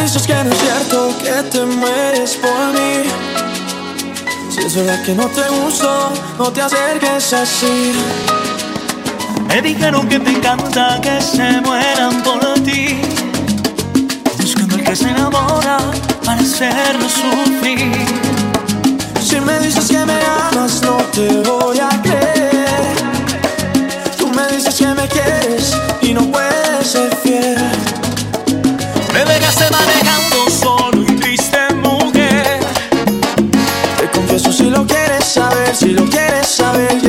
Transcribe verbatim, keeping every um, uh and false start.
dices que no es cierto, que te mueres por mí. Si es verdad que no te gusto, no te acerques así. Me dijeron que te encanta que se mueran por ti, buscando el que se enamora para hacerlo sufrir. Si me dices que me amas, no te voy a creer. Tú me dices que me quieres y no puedes ser fiel. Me dejaste manejando solo y triste, mujer. Te confieso si lo quieres saber, si lo quieres saber.